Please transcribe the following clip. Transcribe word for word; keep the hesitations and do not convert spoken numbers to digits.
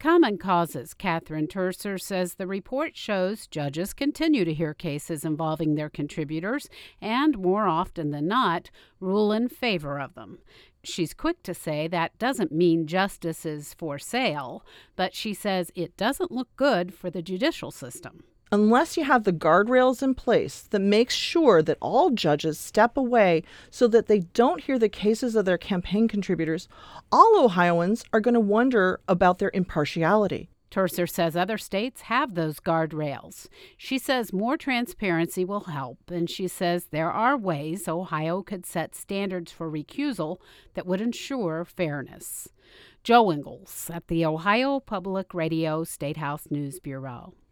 Common Causes Catherine Terser says the report shows judges continue to hear cases involving their contributors and, more often than not, rule in favor of them. She's quick to say that doesn't mean justice is for sale, but she says it doesn't look good for the judicial system. Unless you have the guardrails in place that makes sure that all judges step away so that they don't hear the cases of their campaign contributors, all Ohioans are going to wonder about their impartiality. Terser says other states have those guardrails. She says more transparency will help, and she says there are ways Ohio could set standards for recusal that would ensure fairness. Joe Ingles at the Ohio Public Radio Statehouse News Bureau.